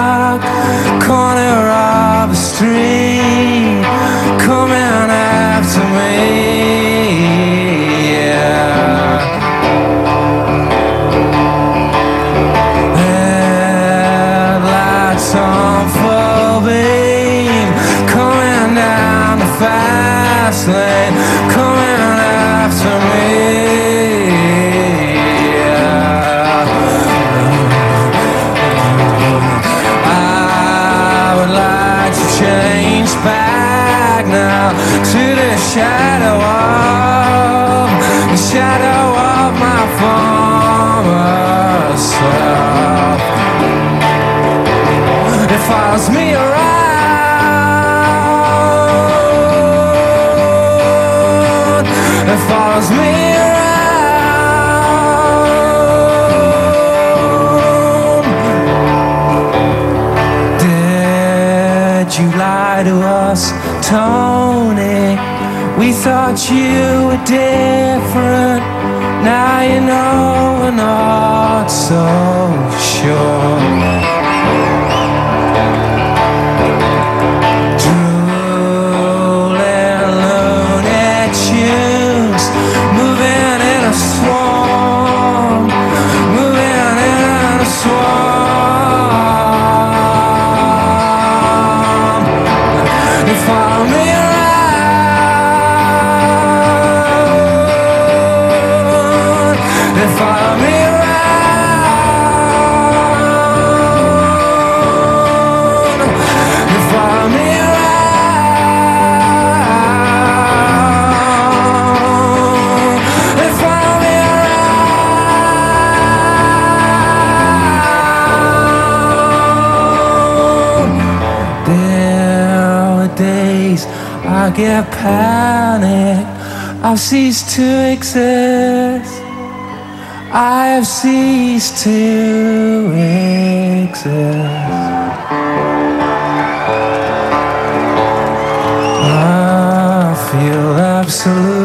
dark corner of the street, coming after me. Yeah. Headlights on full beam, coming down the fast lane, coming after me. Change back now to the shadow of my former self. It follows me around. It follows me around. Did you lie to us, Tony? We thought you were different. Now you know we're not so sure. Drooling loony tunes, moving in a swarm, moving in a swarm. You follow me around. You follow me around. You follow me around. You follow me around. There are days I get panic. I've ceased to exist. I have ceased to exist. I feel absolute.